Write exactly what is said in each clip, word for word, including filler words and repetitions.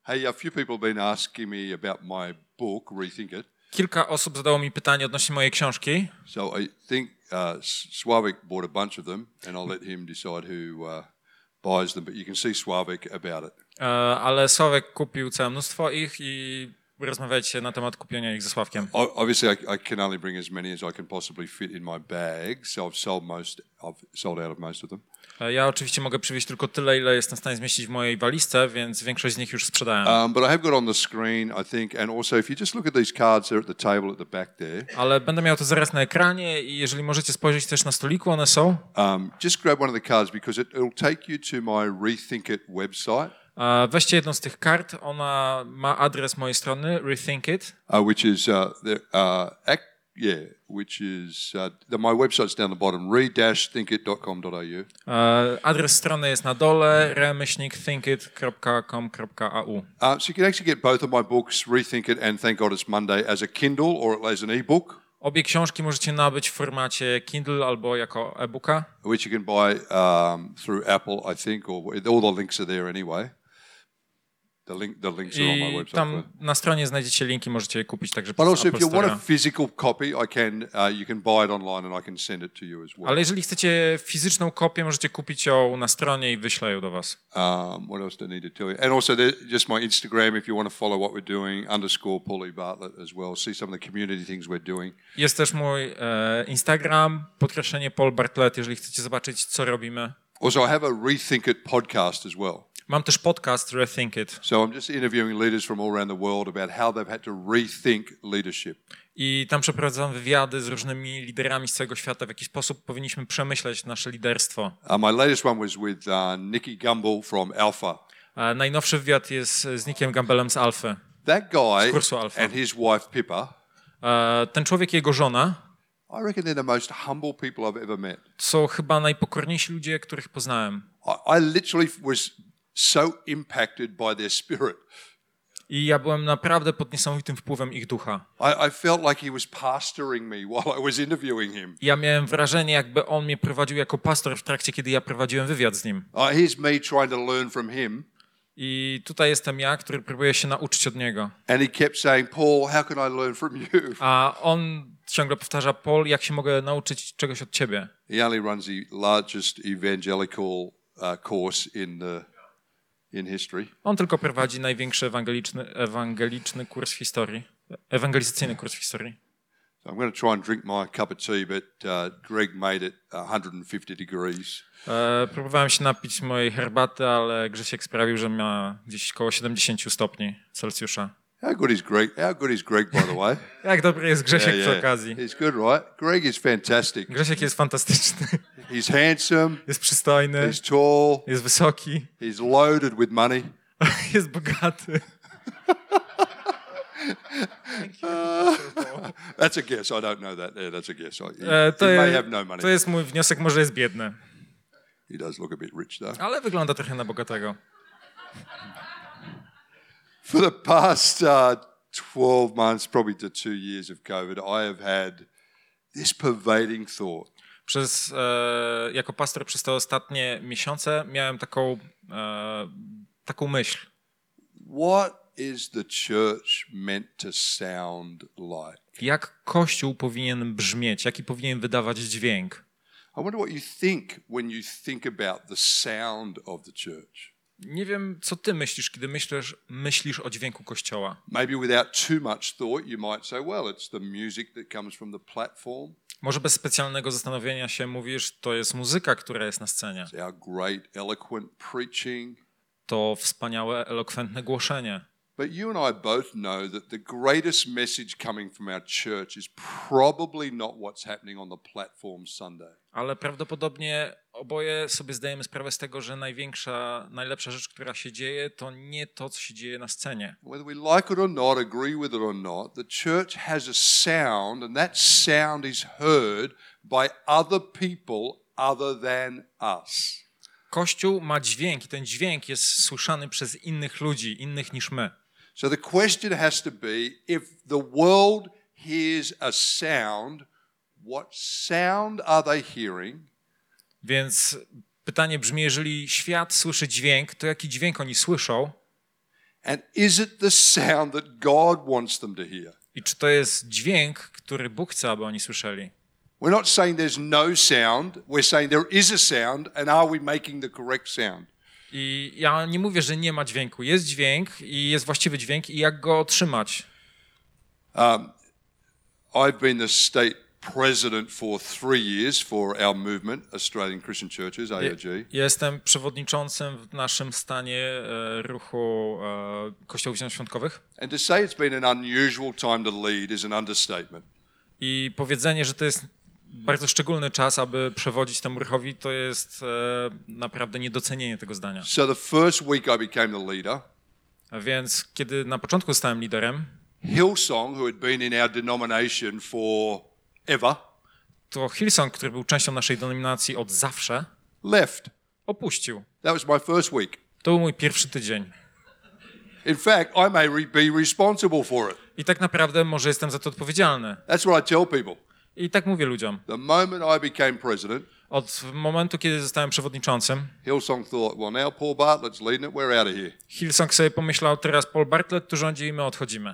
Hey, a few people have been asking me about my book, Rethink It. Kilka osób zadało mi pytanie odnośnie mojej książki. So I think uh, Sławek bought a bunch of them, and I'll let him decide who uh, buys them. But you can see Sławek about it. E, ale Sławek kupił całe mnóstwo ich i rozmawiajcie na temat kupienia ich ze Sławkiem. Obviously, I, I can only bring as many as I can possibly fit in my bag, so I've sold most. I've sold out of most of them. E, ja oczywiście mogę przywieźć tylko tyle, ile jestem w stanie zmieścić w mojej walizce, więc większość z nich już sprzedałem. Um, but I have got on the screen, I think, and also if you just look at these cards, they're at the table at the back there. Ale będę miał to zaraz na ekranie i jeżeli możecie spojrzeć też na stoliku, one są. Um, just grab one of the cards because it, it'll take you to my Rethink It website. E, weźcie jedną z tych kart, ona ma adres mojej strony, Rethink It. Uh, which is, uh, the, uh, ac- yeah, which is, uh, the, my website's down the bottom, re dash think it dot com dot a u. E, adres strony jest na dole, re myślnik thinkit kropka com kropka a u. Uh, so you can actually get both of my books, Rethink It and Thank God It's Monday, as a Kindle or as an e-book. Obie książki możecie nabyć w formacie Kindle albo jako e-booka. Which you can buy um, through Apple, I think, or all the links are there anyway. The, link, the links are on my I website. tam na stronie znajdziecie linki, możecie je kupić także But przez also, Apple if you want a Store'a. physical copy, I can. Uh, you can buy it online, and I can send it to you as well. Ale jeżeli chcecie fizyczną kopię, możecie kupić ją na stronie i wyślę ją do was. Um, what else do I need to tell you? And also, there, just my Instagram, if you want to follow what we're doing, underscore Paulie Bartlett as well. See some of the community things we're doing. Jest też mój e, Instagram, podkreślenie Paul Bartlett, jeżeli chcecie zobaczyć, co robimy. Also, I have a Rethink It podcast as well. Mam też podcast Rethink It. So I'm just interviewing leaders from all around the world about how they've had to rethink leadership. I tam przeprowadzam wywiady z różnymi liderami z całego świata, w jaki sposób powinniśmy przemyśleć nasze liderstwo. Uh, my latest one was with uh, Nicky Gumbel from Alpha. E, najnowszy wywiad jest z Nickiem Gumbelem z Alfy. That guy Z kursu Alpha. and his wife Pippa, E, ten człowiek i jego żona I reckon they're the most humble people I've ever met. są chyba najpokorniejsi ludzie, których poznałem. I, I literally was so impacted by their spirit. I ja byłem naprawdę pod niesamowitym wpływem ich ducha. I, I felt like he was pastoring me while I was interviewing him. Ja miałem wrażenie, jakby on mnie prowadził jako pastor w trakcie, kiedy ja prowadziłem wywiad z nim. Uh, here's me trying to learn from him. I tutaj jestem ja, który próbuje się nauczyć od niego. And he kept saying, Paul, how can I learn from you? A on ciągle powtarza, Paul, jak się mogę nauczyć czegoś od ciebie? He only runs the largest evangelical uh, course in the, in history. On tylko prowadzi największy ewangeliczny, ewangeliczny kurs w historii. Ewangelizacyjny kurs w historii. So I'm going to try and drink my cup of tea, but uh, Greg made it one hundred fifty degrees. E, próbowałem się napić mojej herbaty, ale Grzesiek sprawił, że ma gdzieś około siedemdziesiąt stopni Celsjusza. How good is Greg? How good is Greg, by the way? Jak dobry jest Grzesiek przy okazji. He's good, right? Greg is fantastic. Grzesiek jest fantastyczny, He's handsome. jest przystojny, He's tall. jest wysoki, He's loaded with money. jest bogaty. That's a guess. I don't know that. Yeah, that's a guess. I, he, E, to, he may je, have no money. to jest mój wniosek, może jest biedny, He does look a bit rich, though. ale wygląda trochę na bogatego. For the past uh, twelve months, probably to two years of COVID, I have had this pervading thought. Przez, e, jako pastor przez te ostatnie miesiące miałem taką, e, taką myśl. What is the church meant to sound like? Jak Kościół powinien brzmieć? Jaki powinien wydawać dźwięk? I wonder what you think when you think about the sound of the church. Nie wiem, co ty myślisz, kiedy myślisz, myślisz o dźwięku Kościoła. Maybe without too much thought, you might say, well, it's the music that comes from the platform. Może bez specjalnego zastanowienia się mówisz, to jest muzyka, która jest na scenie. It's our great, eloquent preaching. To wspaniałe, elokwentne głoszenie. But you and I both know that the greatest message coming from our church is probably not what's happening on the platform Sunday. Ale prawdopodobnie oboje sobie zdajemy sprawę z tego, że największa, najlepsza rzecz, która się dzieje, to nie to, co się dzieje na scenie. Whether we like it or not, agree with it or not, the church has a sound, and that sound is heard by other people other than us. Kościół ma dźwięk i ten dźwięk jest słyszany przez innych ludzi, innych niż my. So the question has to be, if the world hears a sound, what sound are they hearing? Więc pytanie brzmi, jeżeli świat słyszy dźwięk, to jaki dźwięk oni słyszą? And is it the sound that God wants them to hear? I czy to jest dźwięk, który Bóg chce, aby oni słyszeli? We're not saying there's no sound. We're saying there is a sound, and are we making the correct sound? I ja nie mówię, że nie ma dźwięku. Jest dźwięk i jest właściwy dźwięk i jak go otrzymać. Um, I've been the state president for three years for our movement, Australian Christian Churches, A O G. Jestem przewodniczącym w naszym stanie e, ruchu e, Kościołów Zielonoświątkowych. And to say it's been an unusual time to lead is an understatement. I powiedzenie, że to jest bardzo szczególny czas, aby przewodzić temu ruchowi, to jest e, naprawdę niedocenienie tego zdania. So the first week I became the leader. A więc kiedy na początku zostałem liderem, Hillsong, who had been in our denomination for ever, to Hillsong, który był częścią naszej denominacji od zawsze, left. opuścił. That was my first week. To był mój pierwszy tydzień. In fact, I may re- be responsible for it. I tak naprawdę może jestem za to odpowiedzialny. That's what I tell people. I tak mówię ludziom. The moment I became president, Od momentu, kiedy zostałem przewodniczącym, Hillsong thought, well, now Paul Bartlett's leading it, we're out of here. Hillsong sobie pomyślał, teraz Paul Bartlett tu rządzi i my odchodzimy.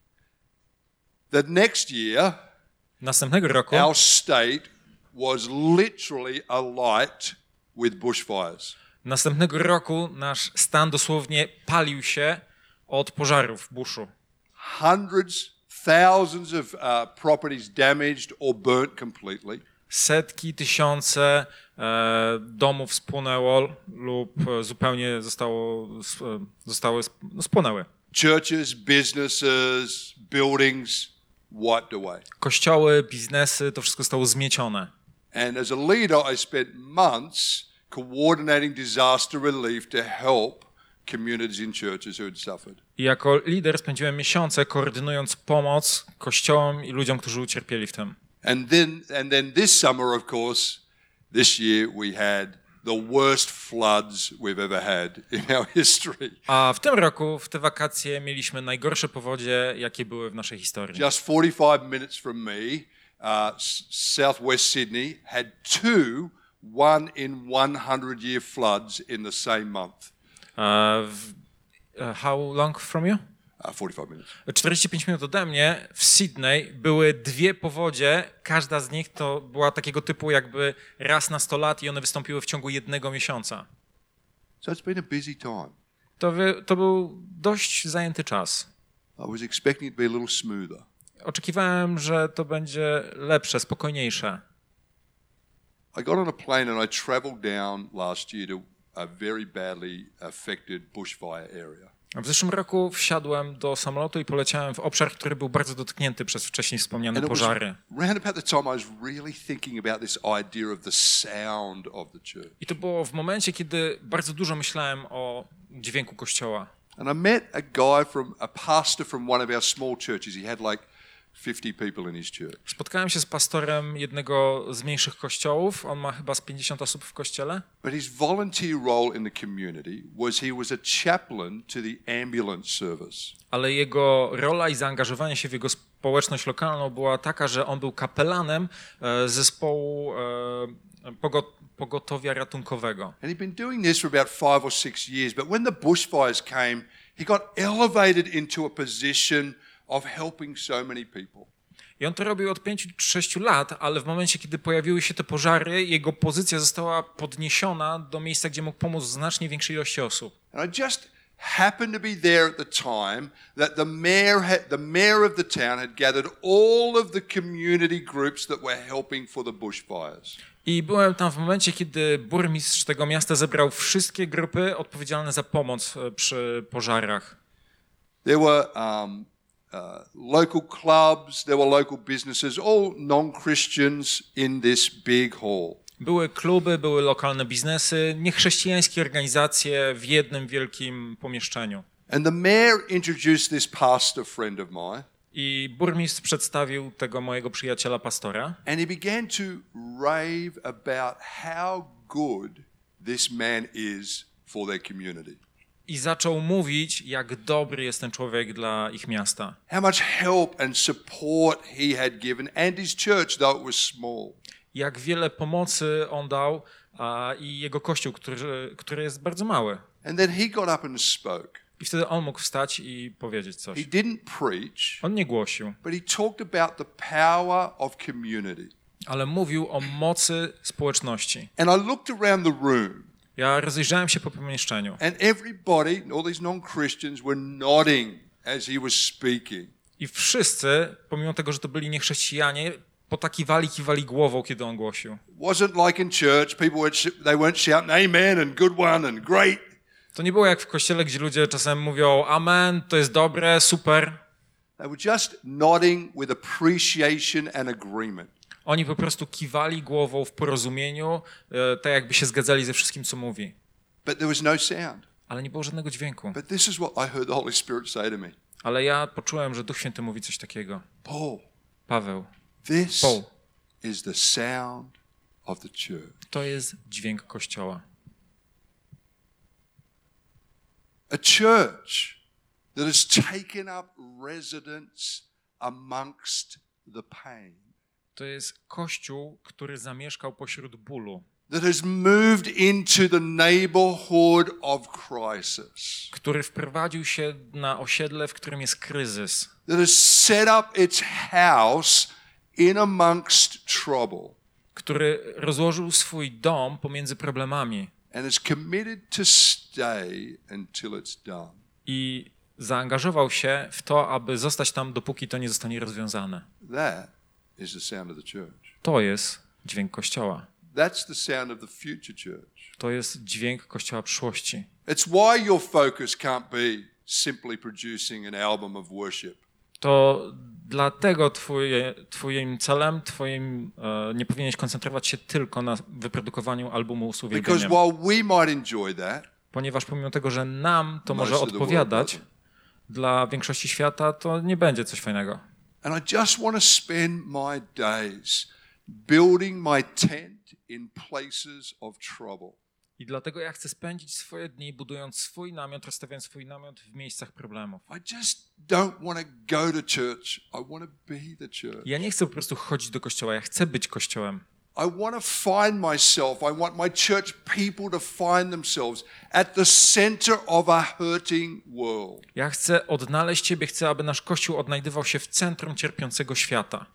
The next year, Następnego roku our state was literally alight with bushfires. Następnego roku nasz stan dosłownie palił się od pożarów w buszu. Hundreds, thousands of uh, properties damaged or burnt completely. Setki, tysiące e, domów spłonęło lub e, zupełnie zostało, e, zostały no, spłonęły. Churches, businesses, buildings wiped away. Kościoły, biznesy, to wszystko zostało zmiecione. And as a leader, I spent months coordinating disaster relief to help communities in churches who had suffered. I jako lider spędziłem miesiące koordynując pomoc kościołom i ludziom, którzy ucierpieli w tym. And then, and then this summer, of course, this year we had the worst floods we've ever had in our history. A w tym roku, w te wakacje, mieliśmy najgorsze powodzie, jakie były w naszej historii. Just forty-five minutes from me, uh, southwest Sydney had two one in one hundred year floods in the same month. Uh, w, uh, how long from you? Uh, forty-five minutes. czterdzieści pięć minut ode mnie w Sydney były dwie powodzie. Każda z nich to była takiego typu jakby raz na sto lat i one wystąpiły w ciągu jednego miesiąca. So it's been a busy time. To, wy, to był dość zajęty czas. I was expecting it to be a little smoother. Oczekiwałem, że to będzie lepsze, spokojniejsze. I got on a plane and I traveled down last year to a very badly affected bushfire area. W zeszłym roku wsiadłem do samolotu i poleciałem w obszar, który był bardzo dotknięty przez wcześniej wspomniane And it was pożary. round about the time I was really thinking about this idea of the sound of the church. I to było w momencie, kiedy bardzo dużo myślałem o dźwięku kościoła. And I met a guy from, a pastor from one of our small churches. He had like fifty people in his church. Spotkałem się z pastorem jednego z mniejszych kościołów. On ma chyba z pięćdziesiąt osób w kościele. But his volunteer role in the community was he was a chaplain to the ambulance service. Ale jego rola i zaangażowanie się w jego społeczność lokalną była taka, że on był kapelanem e, zespołu e, pogo- pogotowia ratunkowego. And he'd been doing this for about five or six years. But when the bushfires came, he got elevated into a position of helping so many people. I on to robił od pięciu czy sześciu lat, ale w momencie, kiedy pojawiły się te pożary, jego pozycja została podniesiona do miejsca, gdzie mógł pomóc znacznie większej ilości osób. And I just happened to be there at the time that the mayor had, the mayor of the town had gathered all of the community groups that were helping for the bushfires. I byłem tam w momencie, kiedy burmistrz tego miasta zebrał wszystkie grupy odpowiedzialne za pomoc przy pożarach. There were um, uh, local clubs, there were local businesses, all non-Christians in this big hall. Były kluby, były lokalne biznesy, niechrześcijańskie organizacje w jednym wielkim pomieszczeniu. And the mayor introduced this pastor friend of mine. I burmistrz przedstawił tego mojego przyjaciela pastora. And he began to rave about how good this man is for their community. I zaczął mówić, jak dobry jest ten człowiek dla ich miasta. How much help and support he had given and his church, though it was small. Jak wiele pomocy on dał a, i jego kościół, który, który jest bardzo mały. And then he got up and spoke. I wtedy on mógł wstać i powiedzieć He coś. didn't preach, On nie głosił, but he talked about the power of community. ale mówił o mocy społeczności. And I looked around the room, Ja rozejrzałem się po pomieszczeniu and everybody, all these non-Christians, were nodding as he was speaking. i wszyscy, pomimo tego, że to byli niechrześcijanie, potakiwali, kiwali głową, kiedy on głosił. Wasn't like in church, people were, they weren't shouting amen and good one and great. To nie było jak w kościele, gdzie ludzie czasem mówią amen, to jest dobre, super. They were just nodding with appreciation and agreement. Oni po prostu kiwali głową w porozumieniu, e, tak jakby się zgadzali ze wszystkim, co mówi. But there was no sound. Ale nie było żadnego dźwięku. But this is what I heard the Holy Spirit say to me. Ale ja poczułem, że Duch Święty mówi coś takiego. Paul, Paweł, this Paul, is the sound of the church. to jest dźwięk Kościoła. A church that has taken up residence amongst the pain. To jest Kościół, który zamieszkał pośród bólu. That has moved into the neighborhood of crisis. Który wprowadził się na osiedle, w którym jest kryzys. That has set up its house in amongst trouble. Który rozłożył swój dom pomiędzy problemami. And is committed to stay until it's done. I zaangażował się w to, aby zostać tam, dopóki to nie zostanie rozwiązane. That is the sound of the church. To jest dźwięk Kościoła. That's the sound of the future church. To jest dźwięk Kościoła przyszłości. It's why your focus can't be simply producing an album of worship. To dlatego twoje, twoim celem, twoim e, nie powinieneś koncentrować się tylko na wyprodukowaniu albumu z Because uwielbieniem. while we might enjoy that, Ponieważ pomimo tego, że nam to Most może of the odpowiadać, world dla większości świata to nie będzie coś fajnego. and I just want to spend my days building my tent in places of trouble. I dlatego ja chcę spędzić swoje dni budując swój namiot, rozstawiając swój namiot w miejscach problemów. I just don't want to go to church. I want to be the church. Ja nie chcę po prostu chodzić do kościoła, ja chcę być kościołem. I want to find myself. I want my church people to find themselves at the center of a hurting world. Ja chcę odnaleźć Ciebie, chcę, aby nasz Kościół odnajdywał się w centrum cierpiącego świata.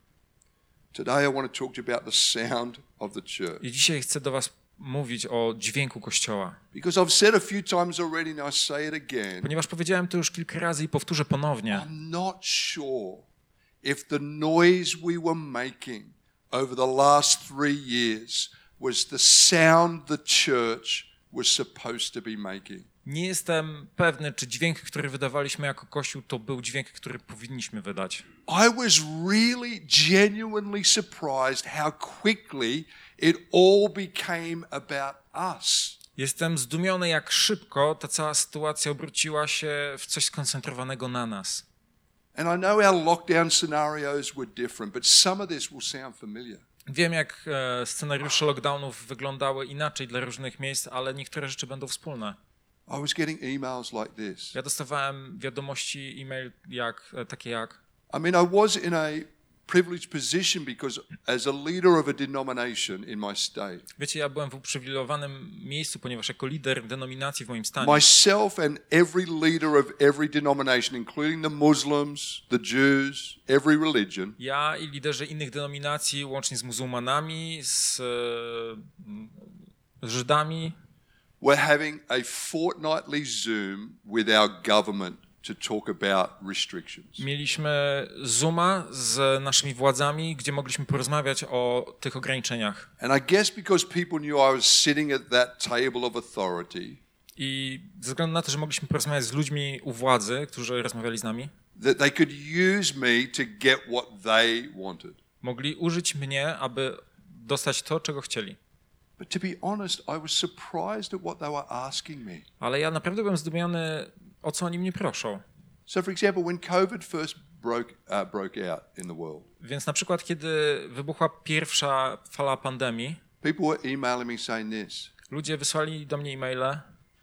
Today I want to talk to you about the sound of the church. I dzisiaj chcę do Was mówić o dźwięku Kościoła. Because I've said a few times already and I say it again. Ponieważ powiedziałem to już kilka razy i powtórzę ponownie. I'm not sure if the noise we were making over the last three years was the sound the church was supposed to be making. Nie jestem pewny, czy dźwięk, który wydawaliśmy jako Kościół, to był dźwięk, który powinniśmy wydać. I was really genuinely surprised how quickly it all became about us. Jestem zdumiony, jak szybko ta cała sytuacja obróciła się w coś skoncentrowanego na nas. And I know our lockdown scenarios were different, but some of this will sound familiar. Wiem, jak e, scenariusze lockdownów wyglądały inaczej dla różnych miejsc, ale niektóre rzeczy będą wspólne. I was getting emails like this. Ja dostawałem wiadomości, e-mail jak, e, takie jak I mean, I was in a privileged position because as a leader of a denomination in my state, wiecie, ja byłem w uprzywilejowanym miejscu, ponieważ jako lider denominacji w moim stanie myself and every leader of every denomination, including the Muslims, the Jews, every religion, ja i liderzy innych denominacji, łącznie z muzułmanami, z, e, z Żydami, were having a fortnightly Zoom with our government to talk about restrictions. mieliśmy Zooma z naszymi władzami, gdzie mogliśmy porozmawiać o tych ograniczeniach. And I guess because people knew I was sitting at that table of authority, I ze względu na to, że mogliśmy porozmawiać z ludźmi u władzy, którzy rozmawiali z nami, that they could use me to get what they wanted. mogli użyć mnie, aby dostać to, czego chcieli. But to be honest, I was surprised at what they were asking me. Ale ja naprawdę byłem zdumiony, o co oni mnie proszą. So for example, when COVID first broke, uh, broke out in the world, Więc na przykład, kiedy wybuchła pierwsza fala pandemii, people were emailing me saying this: ludzie wysłali do mnie e-maile.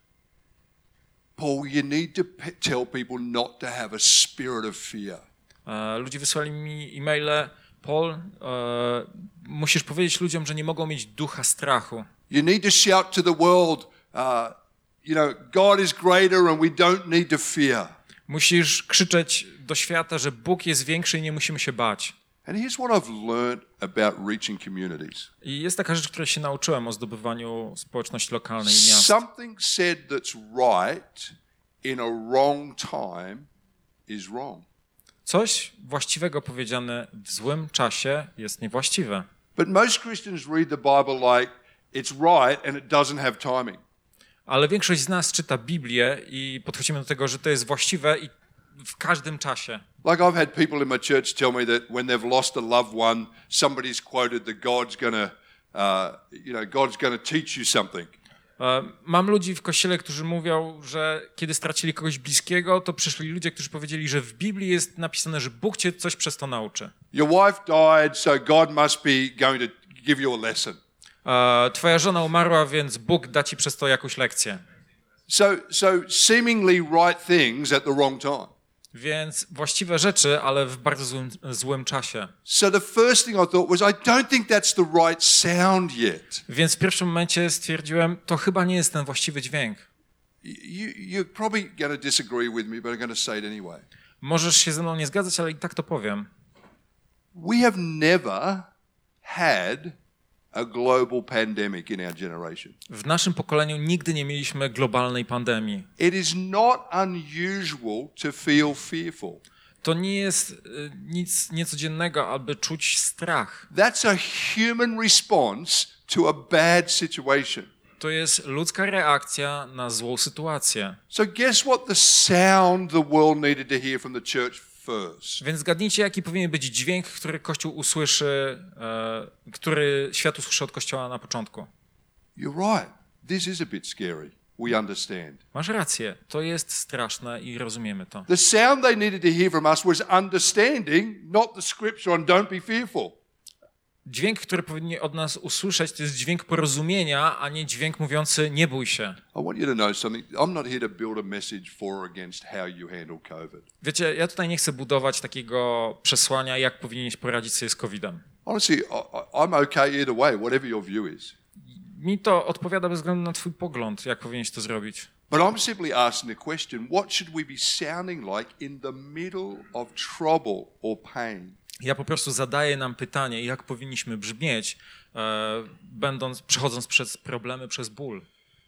Paul, you need to pe- tell people not to have a spirit of fear. E, ludzie wysłali mi e-maile. Paul, e, musisz powiedzieć ludziom, że nie mogą mieć ducha strachu. You need to shout to the world, uh, you know, God is greater and we don't need to fear. Musisz krzyczeć do świata, że Bóg jest większy i nie musimy się bać. And here's what I've learned about reaching communities. I jest taka rzecz, której się nauczyłem o zdobywaniu społeczności lokalnej i miast. Something said that's right in a wrong time is wrong. Coś właściwego powiedziane w złym czasie jest niewłaściwe. But most Christians read the Bible like it's right and it doesn't have timing. Ale większość z nas czyta Biblię i podchodzimy do tego, że to jest właściwe i w każdym czasie. Like I've had people in my church tell me that when they've lost a loved one, somebody's quoted that God's gonna, uh, you know, God's gonna teach you something. Mam ludzi w kościele, którzy mówią, że kiedy stracili kogoś bliskiego, to przyszli ludzie, którzy powiedzieli, że w Biblii jest napisane, że Bóg cię coś przez to nauczy. Your wife died, so God must be going to give you a lesson. Twoja żona umarła, więc Bóg da ci przez to jakąś lekcję. So, so seemingly right things at the wrong time. Więc właściwe rzeczy, ale w bardzo złym, złym czasie. So the first thing I thought was, I don't think that's the right sound yet. Więc w pierwszym momencie stwierdziłem, to chyba nie jest ten właściwy dźwięk. You, you're probably going to disagree with me, but I'm going to say it anyway. Możesz się ze mną nie zgadzać, ale i tak to powiem. We have never had a global pandemic in our generation. W naszym pokoleniu nigdy nie mieliśmy globalnej pandemii. It is not unusual to feel fearful. To nie jest y, nic niecodziennego, aby czuć strach. That's a human response to a bad situation. To jest ludzka reakcja na złą sytuację. So guess what the sound the world needed to hear from the church first? Więc zgadnijcie, jaki powinien być dźwięk, który Kościół usłyszy, e, który świat usłyszy od Kościoła na początku. You're right. This is a bit scary. We understand. Masz rację, to jest straszne i rozumiemy to. The sound they needed to hear from us was understanding, not the scripture on don't be fearful. Dźwięk, który powinni od nas usłyszeć, to jest dźwięk porozumienia, a nie dźwięk mówiący nie bój się. I want you to know something. I'm not here to build a message for or against how you handle COVID. Wiecie, ja tutaj nie chcę budować takiego przesłania, jak powinieneś poradzić sobie z kowidem. Honestly, I, I- I'm okay either way, whatever your view is. Mi to odpowiada bez względu na twój pogląd, jak powinieneś to zrobić. But I'm simply asking the question, what should we be sounding like in the middle of trouble or pain? Ja po prostu zadaję nam pytanie, jak powinniśmy brzmieć, e, będąc, przechodząc przez problemy, przez ból.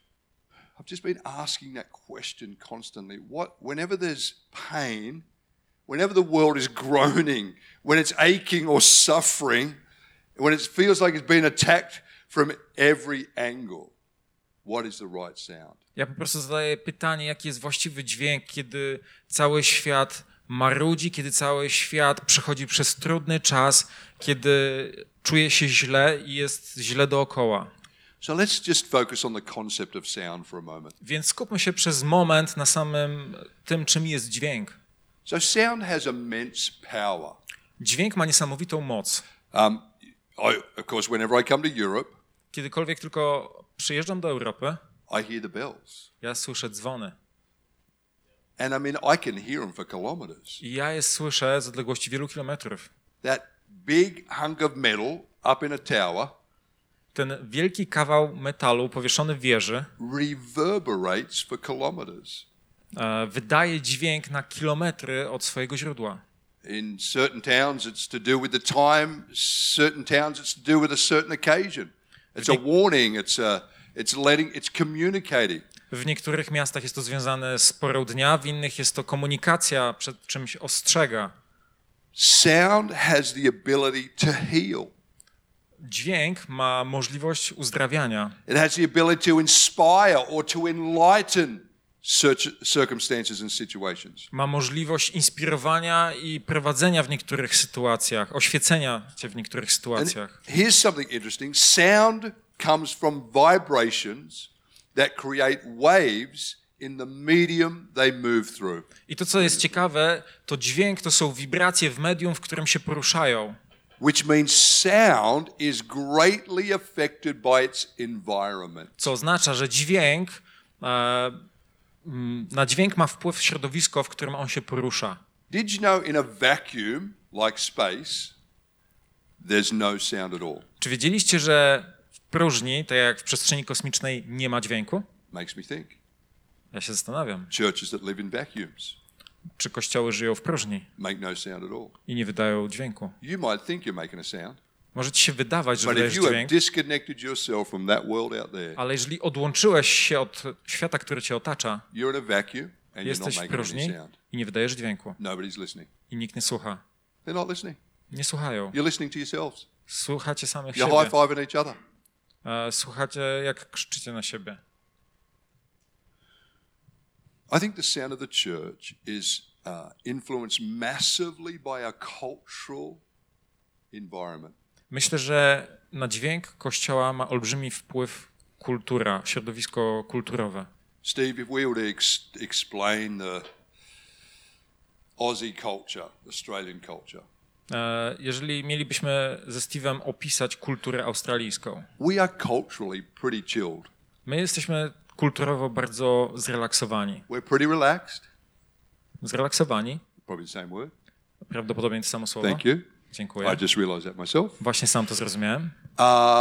I've just been asking that question constantly. What, whenever there's pain, whenever the world is groaning, when it's aching or suffering, when it feels like it's been attacked from every angle, what is the right sound? Ja po prostu zadaję pytanie, jaki jest właściwy dźwięk, kiedy cały świat marudzi, kiedy cały świat przechodzi przez trudny czas, kiedy czuje się źle i jest źle dookoła. So let's just focus on the concept of sound for a moment. Więc skupmy się przez moment na samym tym, czym jest dźwięk. So sound has immense power. Dźwięk ma niesamowitą moc. Um, I, of course, whenever I come to Europe, Kiedykolwiek tylko przyjeżdżam do Europy, I hear the bells. ja słyszę dzwony. And I mean, I can hear them for kilometers. I ja je słyszę z odległości wielu kilometrów. That big hunk of metal up in a tower Ten wielki kawał metalu powieszony w wieży reverberates for kilometers. e, wydaje dźwięk na kilometry od swojego źródła. In certain towns, it's to do with the time. Certain towns, it's to do with a certain occasion. It's a warning. It's a, it's letting, it's communicating. W niektórych miastach jest to związane z porą dnia, w innych jest to komunikacja, przed czymś ostrzega. Sound has the ability to heal. Dźwięk ma możliwość uzdrawiania. It has the ability to inspire or to enlighten circumstances and situations. Ma możliwość inspirowania i prowadzenia w niektórych sytuacjach, oświecenia cię w niektórych And sytuacjach. here's something interesting. Sound comes from vibrations that create waves in the medium they move through. I to, co jest ciekawe, to dźwięk to są wibracje w medium, w którym się poruszają. Which means sound is greatly affected by its environment. Co oznacza, że dźwięk, e, na dźwięk ma wpływ środowisko, w którym on się porusza. Did you know in a vacuum like space, there's no sound at all? Czy wiedzieliście, że w próżni, tak jak w przestrzeni kosmicznej, nie ma dźwięku? Makes me think. Ja się zastanawiam, Churches that live in vacuums czy kościoły żyją w próżni make no sound at all. i nie wydają dźwięku. You might think you're making a sound, Może ci się wydawać, że but if wydajesz you have dźwięk, disconnected yourself from that world out there, ale jeżeli odłączyłeś się od świata, który cię otacza, you're in a vacuum and you're not jesteś w making any próżni sound. i nie wydajesz dźwięku Nobody's listening. i nikt nie słucha. They're not listening. Nie słuchają. You're listening to yourselves. Słuchacie samych You're siebie. high-fiving each other. E, Słuchacie, jak krzyczycie na siebie. I think the sound of the church is uh, influenced massively by a cultural environment. Myślę, że na dźwięk Kościoła ma olbrzymi wpływ kultura, środowisko kulturowe. Steve, if we were to ex- explain the Aussie culture, Australian culture, E, Jeżeli mielibyśmy ze Steve'em opisać kulturę australijską, we are culturally pretty chilled. my jesteśmy kulturowo bardzo zrelaksowani. We're pretty relaxed. Zrelaksowani, Probably the same word. prawdopodobnie to samo słowo. Thank you. Dziękuję. I just realised that myself. Właśnie sam to zrozumiałem. Uh,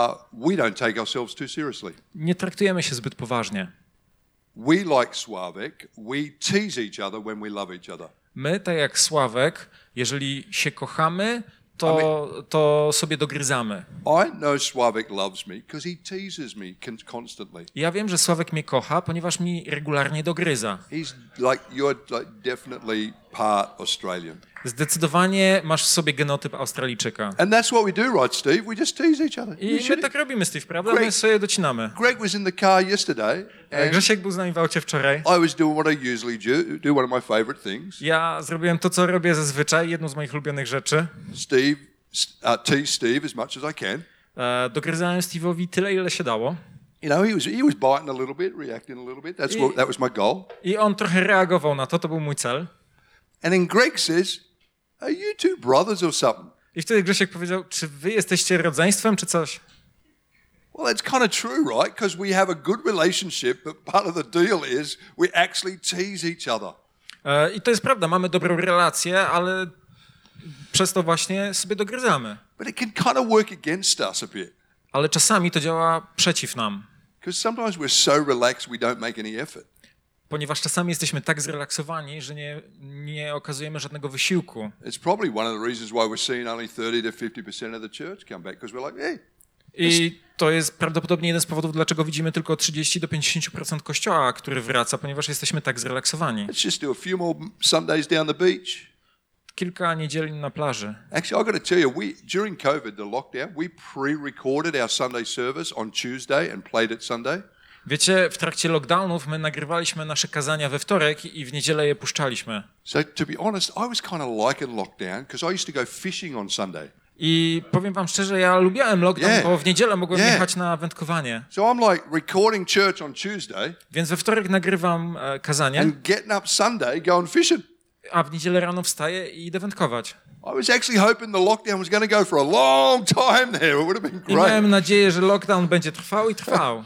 we don't take ourselves too seriously. Nie traktujemy się zbyt poważnie. We, like Sławek, we tease each other when we love each other. My, tak jak Sławek, jeżeli się kochamy, to, to sobie dogryzamy. I know Sławek loves me because he teases me con- constantly. Ja wiem, że Sławek mnie kocha, ponieważ mi regularnie dogryza. He's like, you're like definitely part Australian. Zdecydowanie masz w sobie genotyp Australijczyka. And that's what we do, right, Steve? We just tease each other. You I my should- tak robimy, Steve, prawda? Greg- My sobie docinamy. Greg was in the car yesterday and Grzesiek był z nami w aucie wczoraj. I was doing what I usually do, do one of my favorite things. Ja zrobiłem to, co robię zazwyczaj, jedną z moich ulubionych rzeczy. Steve, uh, tease Steve as much as I can. E, dogryzałem Steve'owi tyle, ile się dało. You know, he was, he was biting a little bit, reacting a little bit. That's what, that was my goal. I on trochę reagował na to, to był mój cel. And then Greg says, are you two brothers or something? I wtedy Grzesiek powiedział, czy wy jesteście rodzeństwem, czy coś? Well, that's kind of true, right? Because we have a good relationship, but part of the deal is we actually tease each other. E, I to jest prawda, mamy dobrą relację, ale przez to właśnie sobie dogryzamy. But it can kind of work against us a bit. Ale czasami to działa przeciw nam, Because sometimes we're so relaxed we don't make any effort. ponieważ czasami jesteśmy tak zrelaksowani, że nie, nie okazujemy żadnego wysiłku. It's probably one of the reasons why we're seeing only thirty to fifty percent of the church come back, because we're like, hey, I to jest prawdopodobnie jeden z powodów, dlaczego widzimy tylko trzydzieści do pięćdziesięciu procent kościoła, który wraca, ponieważ jesteśmy tak zrelaksowani. let's just do a few more Sundays down the beach. Kilka niedzieli na plaży. Actually, I've got to tell you, we during COVID, the lockdown, we pre-recorded our Sunday service on Tuesday and played it Sunday. Wiecie, w trakcie lockdownów my nagrywaliśmy nasze kazania we wtorek i w niedzielę je puszczaliśmy. So to be honest, I was kind of liking lockdown because I used to go fishing on Sunday. I powiem wam szczerze, ja lubiałem lockdown, Yeah. bo w niedzielę mogłem Yeah. jechać na wędkowanie. So I'm like recording church on Tuesday Więc we wtorek nagrywam e, kazanie, and getting up Sunday going fishing. a w niedzielę rano wstaję i idę wędkować. I was actually hoping the lockdown was going to go for a long time there. It would have been I miałem great. nadzieję, że lockdown będzie trwał i trwał.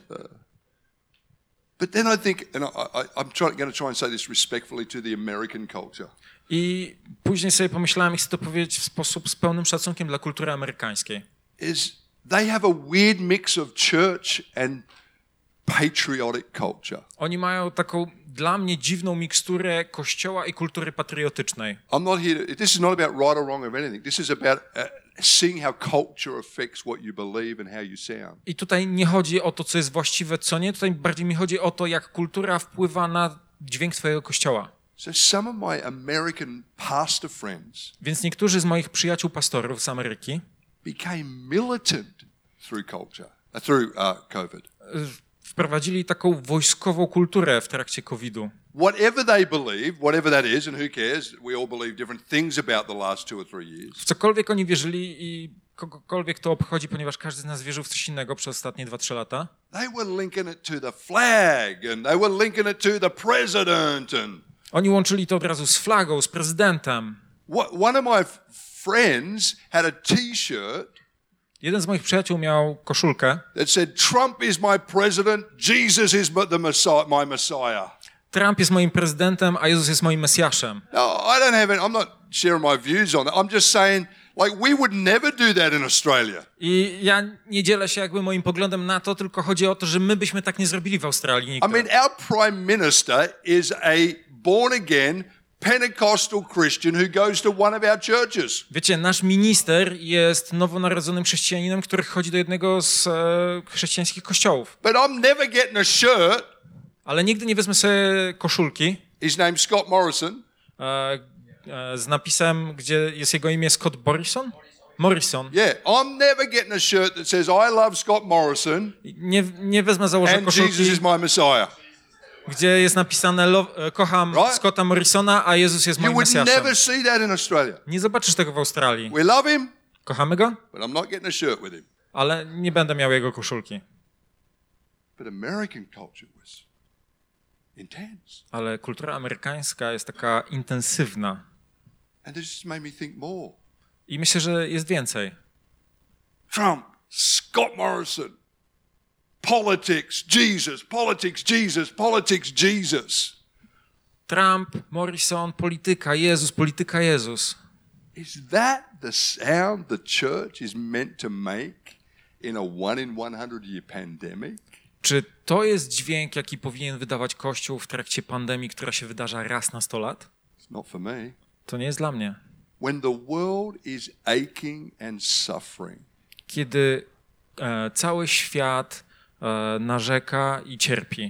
But then I think, and I, I, I'm trying, going to try and say this respectfully to the American culture. I później sobie pomyślałem i chcę to powiedzieć w sposób z pełnym szacunkiem dla kultury amerykańskiej. Is they have a weird mix of church and patriotic culture. Oni mają taką dla mnie dziwną miksturę kościoła i kultury patriotycznej. I'm not here to, this is not about right or wrong of anything. This is about uh, seeing how culture affects what you believe and how you sound. I tutaj nie chodzi o to, co jest właściwe, co nie. Tutaj bardziej mi chodzi o to, jak kultura wpływa na dźwięk twojego kościoła. So some of my American pastor friends Więc niektórzy z moich przyjaciół pastorów z Ameryki became militant through culture, uh, through uh, COVID. y, wprowadzili taką wojskową kulturę w trakcie kowida. Whatever they believe, whatever that is, and who cares, we all believe different things about the last two or three years. W cokolwiek oni wierzyli i kogokolwiek to obchodzi, ponieważ każdy z nas wierzył w coś innego przez ostatnie dwa trzy lata. They were linking it to the flag, and they were linking it to the president, and Oni łączyli to od razu z flagą, z prezydentem. what, one of my f- friends had a T-shirt Jeden z moich przyjaciół miał koszulkę. that said, "Trump is my president, Jesus is my- the Messiah, my Messiah." Trump jest moim prezydentem, a Jezus jest moim Mesjaszem. No, I don't have any, I'm not sharing my views on that. I'm just saying Like we would never do that in Australia. I ja nie dzielę się jakby moim poglądem na to, tylko chodzi o to, że my byśmy tak nie zrobili w Australii nigdy. I mean, our prime minister is a born again Pentecostal Christian who goes to one of our churches. Wiecie, nasz minister jest nowonarodzonym chrześcijaninem, który chodzi do jednego z e, chrześcijańskich kościołów. But I'm never getting a shirt. Ale nigdy nie wezmę sobie koszulki His name's Scott Morrison. e, e, z napisem, gdzie jest jego imię Scott Morrison? Morrison. Yeah, I'm never getting a shirt that says I love Scott Morrison Nie, nie wezmę, założę and Jesus koszulki, is my Messiah. gdzie jest napisane lo, kocham Right? Scotta Morrisona, a Jezus jest You moim would Mesjaszem. never see that in Australia. Nie zobaczysz tego w Australii. We love him, Kochamy go, but I'm not getting a shirt with him. ale nie będę miał jego koszulki. But American culture was intense. Ale kultura amerykańska jest taka intensywna. And this just made me think more. I myślę, że jest więcej. Trump, Scott Morrison, politics, Jesus, politics, Jesus, politics, Jesus. Trump, Morrison, polityka, Jezus, polityka, Jezus. Is that the sound the church is meant to make in a one in one hundred year pandemic? Czy to jest dźwięk, jaki powinien wydawać Kościół w trakcie pandemii, która się wydarza raz na sto lat? It's not for me. To nie jest dla mnie. When the world is aching and suffering, Kiedy e, cały świat e, narzeka i cierpi,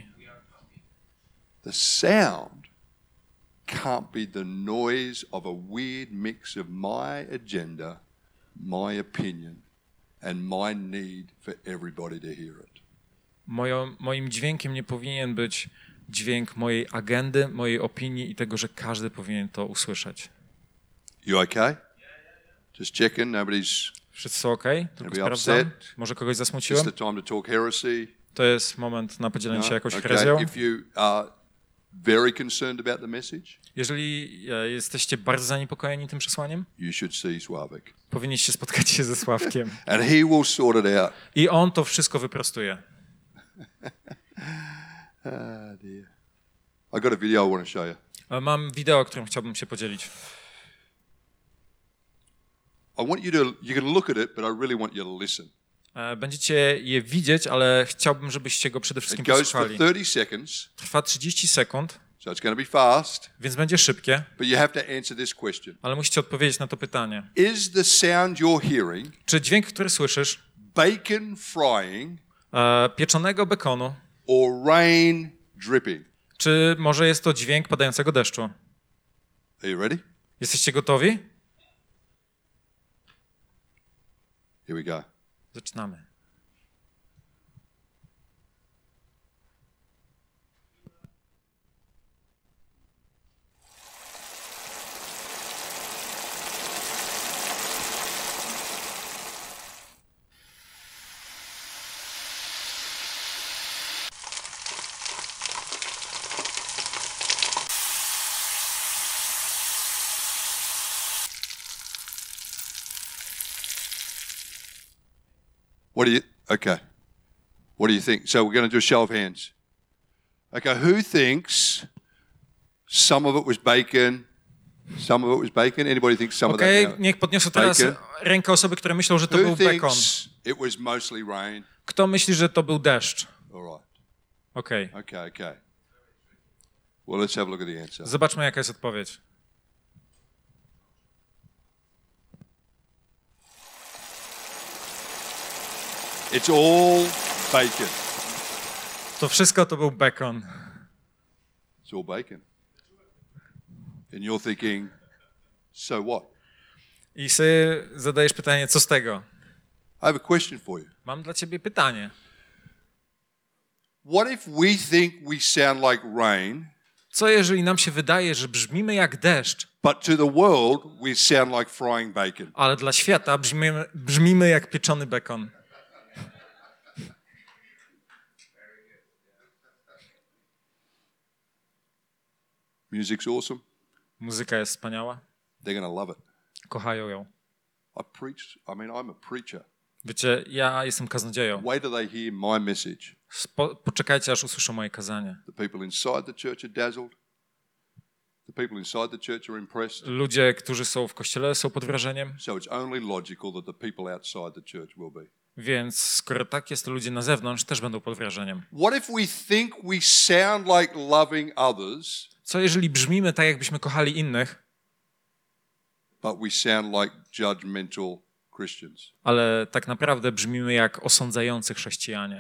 the sound can't be the noise of a weird mix of my agenda, my opinion, and my need for everybody to hear it. moją, moim dźwiękiem nie powinien być dźwięk mojej agendy, mojej opinii i tego, że każdy powinien to usłyszeć. You okay? Just checking, nobody's... Wszyscy są okej? Tylko Maybe sprawdzam. upset. Może kogoś It's zasmuciłem? the time to talk heresy. To jest moment na podzielenie się jakąś Okay. herezją. If you are very concerned about the message, Jeżeli e, jesteście bardzo zaniepokojeni tym przesłaniem, you should see Sławek. powinniście spotkać się ze Sławkiem. And he will sort it out. I on to wszystko wyprostuje. Oh dear. I got a video I want to show you. E, Mam wideo, którym chciałbym się podzielić. I want you to, you can look at it, but I really want you to listen. E, Będziecie je widzieć, ale chciałbym, żebyście go przede wszystkim It goes for posłuchali. thirty seconds, Trwa trzydzieści sekund, so it's going to be fast, więc będzie szybkie, but you have to answer this question. ale musicie odpowiedzieć na to pytanie. Is the sound you're hearing Czy dźwięk, który słyszysz, bacon frying e, pieczonego bekonu, or rain dripping? czy może jest to dźwięk padającego deszczu? Are you ready? Jesteście gotowi? Here we go. Zaczynamy. What do you, okay. What do you think? So we're going to do a show of hands. Okay, who thinks some of it was bacon, some of it was bacon? Anybody think some Okej, of that? niech podniosą teraz Bacon. rękę osoby, które myślą, że to Who był bekon. thinks it was mostly rain? Kto myśli, że to był deszcz? All right. Okej. Okay, okay. Well, let's have a look at the answer. Zobaczmy, jaka jest odpowiedź. It's all bacon. To wszystko to był bekon. It's all bacon. And you're thinking, so what? I sobie zadajesz pytanie, co z tego? I have a question for you. Mam dla ciebie pytanie. What if we think we sound like rain, Co jeżeli nam się wydaje, że brzmimy jak deszcz, but to the world we sound like frying bacon? ale dla świata brzmimy, brzmimy jak pieczony bekon? Music's awesome. Muzyka jest wspaniała. They're going to love it. Kochają ją. I preach, I mean, I'm a preacher. Wiecie, ja jestem kaznodzieją. Wait till they hear my message. Spo, poczekajcie, aż usłyszą moje kazanie. The people inside the church are dazzled. The people inside the church are impressed. Ludzie, którzy są w kościele, są pod wrażeniem. So it's only logical that the people outside the church will be. Więc skoro tak jest, to ludzie na zewnątrz też będą pod wrażeniem. What if we think we sound like loving others, Co jeżeli brzmimy tak, jakbyśmy kochali innych, but we sound like judgmental Christians? ale tak naprawdę brzmimy jak osądzający chrześcijanie?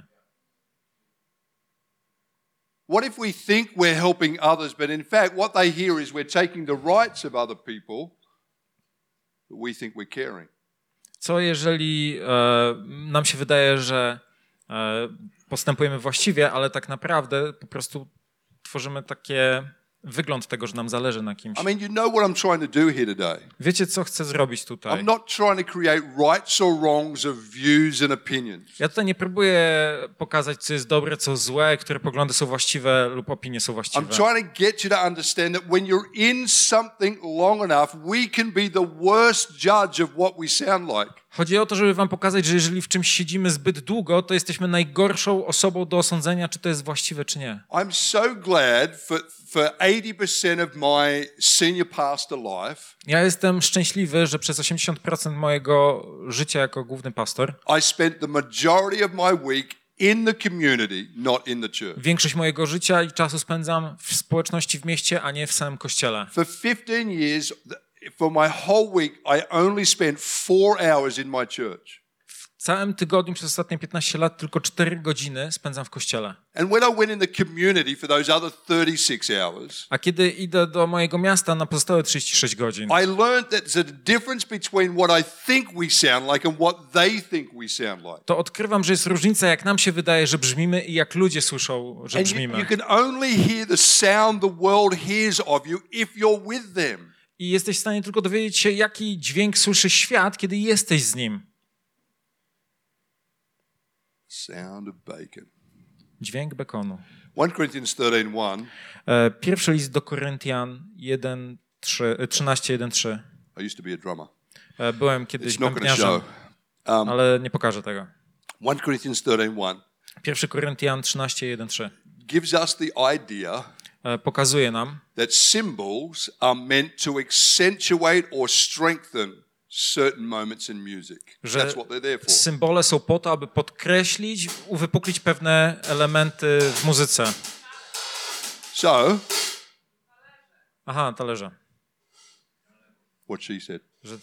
What if we think we're helping others, but in fact what they hear is we're taking the rights of other people, but we think we're caring? Co jeżeli e, nam się wydaje, że e, postępujemy właściwie, ale tak naprawdę po prostu tworzymy takie wygląd tego, że nam zależy na kimś. I mean, you know what I'm trying to do here today. Wiecie, co chcę zrobić tutaj? I'm not trying to create rights or wrongs of views and opinions. Ja tutaj nie próbuję pokazać, co jest dobre, co złe, które poglądy są właściwe lub opinie są właściwe. I'm trying to get you to understand that when you're in something long enough, we can be the worst judge of what we sound like. Chodzi o to, żeby wam pokazać, że jeżeli w czymś siedzimy zbyt długo, to jesteśmy najgorszą osobą do osądzenia, czy to jest właściwe, czy nie. I'm so glad for, for eighty percent of my senior pastor life, Ja jestem szczęśliwy, że przez osiemdziesiąt procent mojego życia jako główny pastor I spent the majority of my week in the community, not in the church. większość mojego życia i czasu spędzam w społeczności w mieście, a nie w samym kościele. For fifteen years, for my whole week, I only spent four hours in my church. W całym tygodniu przez ostatnie piętnaście lat tylko cztery godziny spędzam w kościele. And when I went in the community for those other thirty-six hours, A kiedy idę do mojego miasta na pozostałe trzydzieści sześć godzin, I learned that there's a difference between what I think we sound like and what they think we sound like. to odkrywam, że jest różnica, jak nam się wydaje, że brzmimy i jak ludzie słyszą, że And you, brzmimy. you can only hear the sound the world hears of you if you're with them. I jesteś w stanie tylko dowiedzieć się, jaki dźwięk słyszy świat, kiedy jesteś z nim. Sound of bacon. Dźwięk bekonu. First Corinthians thirteen one. E, Pierwszy list do Koryntian jeden, trzy, trzynaście, jeden, trzy. I used to be a drummer. E, Byłem kiedyś It's not going to bębniarzem, show. Um, ale nie pokażę tego. First Corinthians thirteen one Pierwszy Koryntian trzynaście, jeden, trzy. gives us the idea E, Pokazuje nam, that symbols are meant to accentuate or strengthen certain moments in music. że That's what they're there for. symbole są po to, aby podkreślić, uwypuklić pewne elementy w muzyce. So, Aha, talerze. what she said. Że...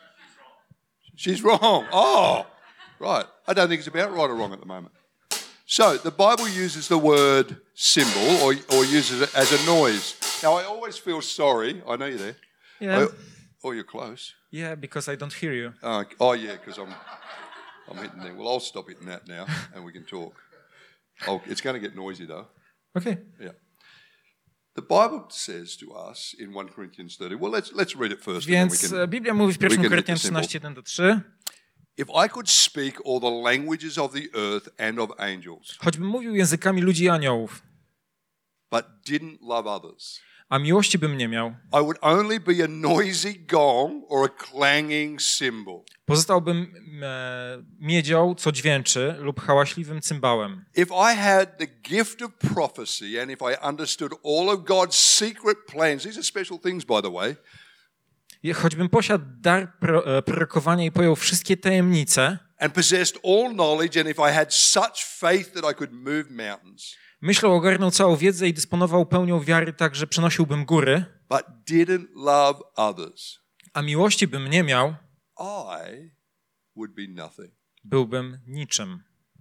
She's wrong. Oh, right. I don't think it's about right or wrong at the moment. So, the Bible uses the word symbol or, or uses it as a noise. Now, I always feel sorry. I know you're there. Yeah. I, oh, you're close. Yeah, because I don't hear you. Uh, oh, yeah, because I'm, I'm hitting there. Well, I'll stop hitting that now and we can talk. Oh, it's going to get noisy, though. Okay. Yeah. The Bible says to us in First Corinthians thirty, well, let's, let's read it first. Więc and then we can, Biblia mówi w we pierwszym can hit Koryntian the symbol. trzynaście, jeden do trzy. If I could speak all the languages of the earth and of angels, Choćbym mówił językami ludzi i aniołów, but didn't love others, a miłości bym nie miał, I would only be a noisy gong or a clanging cymbal. pozostałbym e, miedzią, co dźwięczy, lub hałaśliwym cymbałem. If I had the gift of prophecy and if I understood all of God's secret plans, these are special things, by the way, I choćbym posiadł dar pro, e, prorokowania i pojął wszystkie tajemnice, and possessed all knowledge, and if I had such faith that I could move mountains, myślał, ogarnął całą wiedzę i dysponował pełnią wiary tak, że przenosiłbym góry, but didn't love others, a miłości bym nie miał, I would be nothing. byłbym niczym.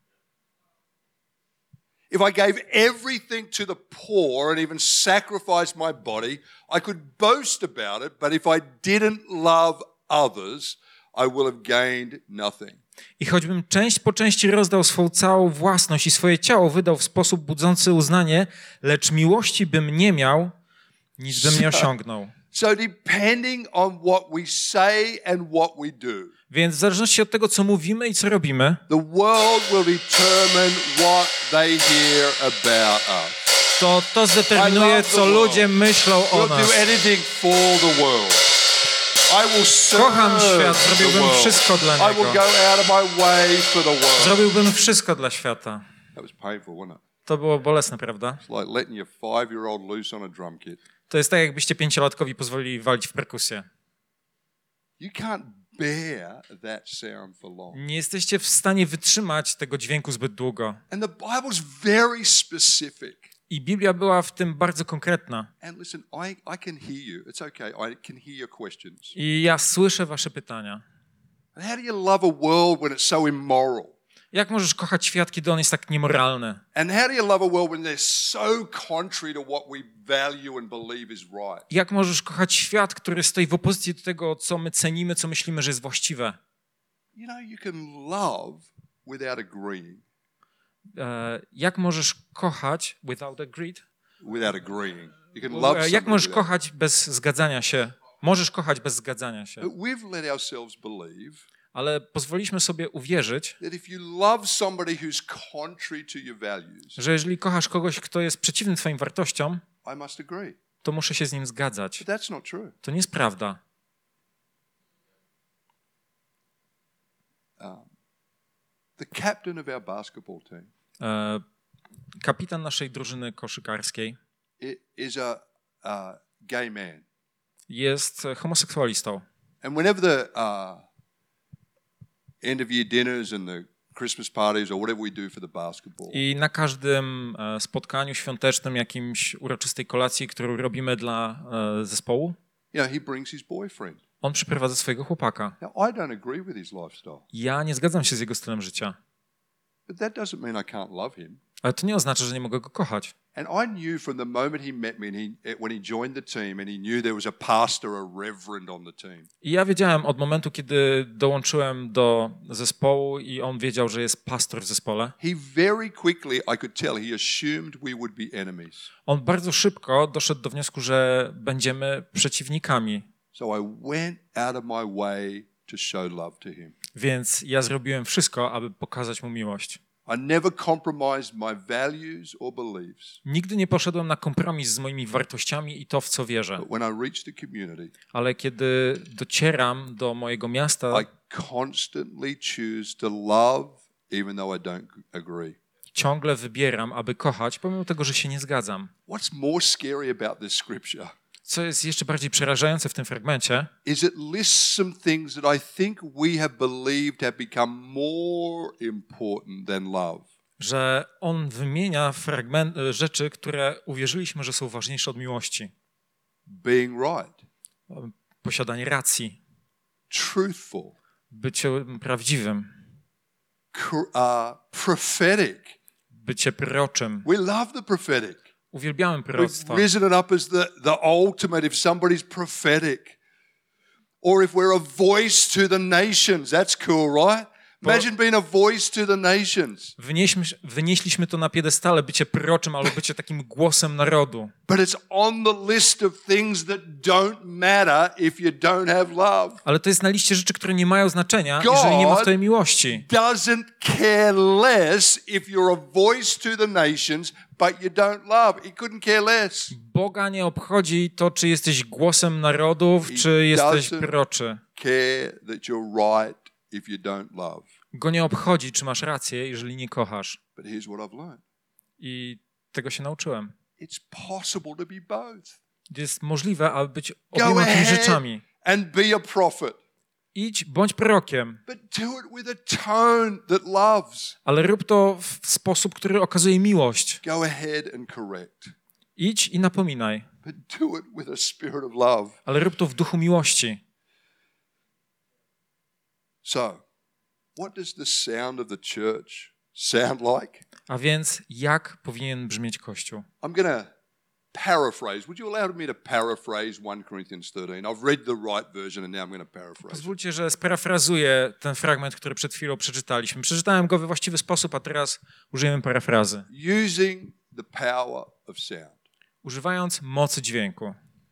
If I gave everything to the poor and even sacrificed my body, I could boast about it, but if I didn't love others, I will have gained nothing. I choćbym część po części rozdał swą całą własność i swoje ciało wydał w sposób budzący uznanie, lecz miłości bym nie miał, nic bym nie osiągnął. So depending on what we say and what we do, Więc w zależności od tego, co mówimy i co robimy, the world will determine what they hear about us. to to zdeterminuje, co ludzie myślą o We'll nas. do anything for the world. I will serve Kocham świat, the zrobiłbym world. wszystko dla I will niego. go out of my way for the world. Zrobiłbym wszystko dla świata. That was painful, wasn't it? To było bolesne, prawda? It's like letting your five-year-old loose on a drum kit. To jest tak, jakbyście pięciolatkowi pozwolili walić w perkusję. You can't bear that sound for long. Nie jesteście w stanie wytrzymać tego dźwięku zbyt długo. And the Bible's very specific. I Biblia była w tym bardzo konkretna. And listen, I, I can hear you. It's okay. I can hear your questions. I ja słyszę wasze pytania. And how do you love a world when it's so immoral? Jak możesz kochać świat, kiedy on jest tak niemoralny? And how do you love a world when they're so contrary to what we value and believe is right? Jak możesz kochać świat, który stoi w opozycji do tego, co my cenimy, co myślimy, że jest właściwe? You know, you can love without agreeing. E, jak możesz kochać without agreed? Without agreeing. You can love E, jak somebody możesz without- kochać bez zgadzania się? Możesz kochać bez zgadzania się. But we've let ourselves believe Ale pozwoliliśmy sobie uwierzyć, that if you love somebody who's contrary to your values, że jeżeli kochasz kogoś, kto jest przeciwny twoim wartościom, I must agree. to muszę się z nim zgadzać. But that's not true. To nie jest prawda. Um, the captain of our basketball team E, kapitan naszej drużyny koszykarskiej i- is a, a gay man. jest homoseksualistą. And whenever the uh, end of year dinners and the Christmas parties or whatever we do for the basketball, I na każdym e, spotkaniu świątecznym, jakimś uroczystej kolacji, którą robimy dla e, zespołu, you know, he brings his boyfriend. on przyprowadza swojego chłopaka. Now, I don't agree with his lifestyle, Ja nie zgadzam się z jego stylem życia, but that doesn't mean I can't love him. ale to nie oznacza, że nie mogę go kochać. And I knew from the moment he met me and he, when he joined the team and he knew there was a pastor, a reverend on the team. I ja wiedziałem od momentu, kiedy dołączyłem do zespołu i on wiedział, że jest pastor w zespole. He very quickly, I could tell, he assumed we would be enemies. On bardzo szybko doszedł do wniosku, że będziemy przeciwnikami, So I went out of my way to show love to him. więc ja zrobiłem wszystko, aby pokazać mu miłość. I never compromised my values or beliefs. Nigdy nie poszedłem na kompromis z moimi wartościami i to, w co wierzę. But when I reached the community, Ale kiedy docieram do mojego miasta, I constantly choose to love even though I don't agree. ciągle wybieram, aby kochać, pomimo tego, że się nie zgadzam. What's more scary about this scripture Co jest jeszcze bardziej przerażające w tym fragmencie, is it lists some things that I think we have believed have become more important than love. że on wymienia fragment, rzeczy, które uwierzyliśmy, że są ważniejsze od miłości. Being right, Posiadanie racji, truthful, bycie prawdziwym, cr- uh, prophetic. bycie proroczym. We love the prophetic. Uwielbiałem We've proroctwo. risen it up as the, the ultimate if somebody's prophetic. Or if we're a voice to the nations. That's cool, right? Imagine being a voice to the nations. Wynieśmy, wynieśliśmy to na piedestale, bycie proroczym albo bycie takim głosem narodu. But it's on the list of things that don't matter if you don't have love. Ale to jest na liście rzeczy, które nie mają znaczenia, God jeżeli nie ma w tobie miłości. Doesn't care less if you're a voice to the nations, but you don't love. He couldn't care less. Boga nie obchodzi to, czy jesteś głosem narodów, He czy jesteś doesn't proroczy. Care that you're right if you don't love. Go nie obchodzi, czy masz rację, jeżeli nie kochasz. But here's what I've learned. I tego się nauczyłem. It's possible to be both. Jest możliwe, aby być Go obiema tymi ahead rzeczami. and be a prophet. Idź, bądź prorokiem, But do it with a tone that loves. ale rób to w sposób, który okazuje miłość. Go ahead and correct. Idź i napominaj, But do it with a spirit of love. ale rób to w duchu miłości. So, what does the sound of the church sound like? A więc jak powinien brzmieć Kościół? I'm going to paraphrase. Would you allow me to paraphrase First Corinthians thirteen? I've read the right version and now I'm going to paraphrase. Pozwólcie, że sparafrazuję ten fragment, który przed chwilą przeczytaliśmy. Przeczytałem go we właściwy sposób, a teraz użyjemy parafrazy. Using the power of sound. Używając mocy dźwięku.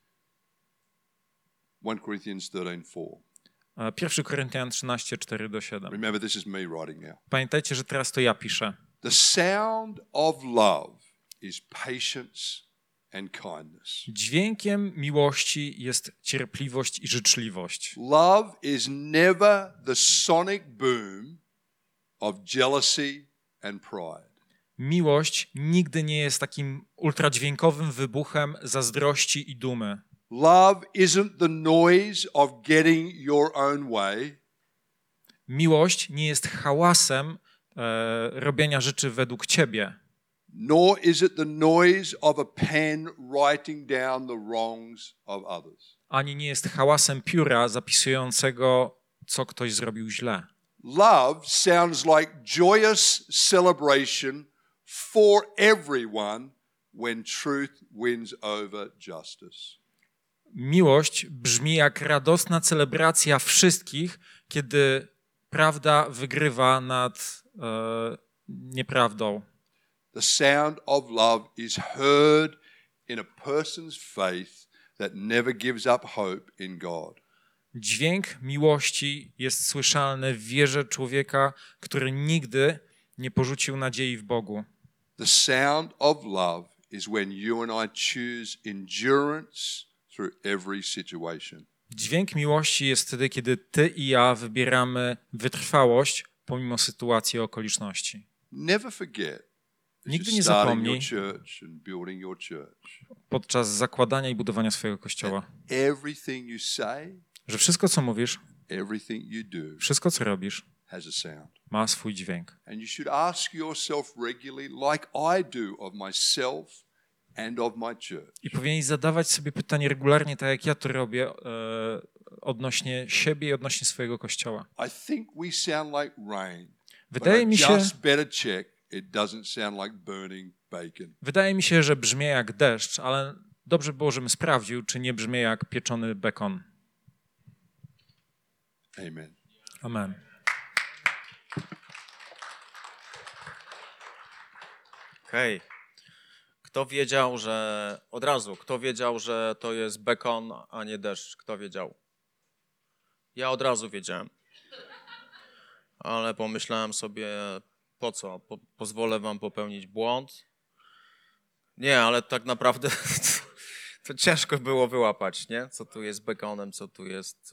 First Corinthians thirteen four. Pierwszy Koryntian trzynaście, cztery do siedem. Remember, this is me writing now. Pamiętajcie, że teraz to ja piszę. The sound of love is patience and kindness. Dźwiękiem miłości jest cierpliwość i życzliwość. Love is never the sonic boom of jealousy and pride. Miłość nigdy nie jest takim ultradźwiękowym wybuchem zazdrości i dumy. Love isn't the noise of getting your own way. Miłość nie jest hałasem e, robienia rzeczy według ciebie. Nor is it the noise of a pen writing down the wrongs of others. Ani nie jest hałasem pióra zapisującego, co ktoś zrobił źle. Love sounds like joyous celebration for everyone when truth wins over justice. Miłość brzmi jak radosna celebracja wszystkich, kiedy prawda wygrywa nad e, nieprawdą. The sound of love is heard in a person's faith that never gives up hope in God. Dźwięk miłości jest słyszalny w wierze człowieka, który nigdy nie porzucił nadziei w Bogu. The sound of love is when you and I choose endurance through every situation. Dźwięk miłości jest wtedy, kiedy ty i ja wybieramy wytrwałość pomimo sytuacji i okoliczności. Never forget that Nigdy you're nie starting your zapomnij church and building your church. podczas zakładania i budowania swojego kościoła, Everything you say, że wszystko, co mówisz, everything you do wszystko, co robisz, has a sound. ma swój dźwięk. And you should ask yourself regularly, like I do of myself and of my church. I powinieneś zadawać sobie pytanie regularnie, tak jak ja to robię, e, odnośnie siebie i odnośnie swojego kościoła. I think we sound like rain. Wydaje but mi I się, just better check it doesn't sound like burning bacon. wydaje mi się, że brzmi jak deszcz, ale dobrze było, żebym sprawdził, czy nie brzmi jak pieczony bekon. Amen. Amen. Okej. Okay. Kto wiedział, że od razu, kto wiedział, że to jest bekon, a nie deszcz? Kto wiedział? Ja od razu wiedziałem. Ale pomyślałem sobie, po co? Po, pozwolę wam popełnić błąd. Nie, ale tak naprawdę to, to ciężko było wyłapać, nie? Co tu jest bekonem, co tu jest, co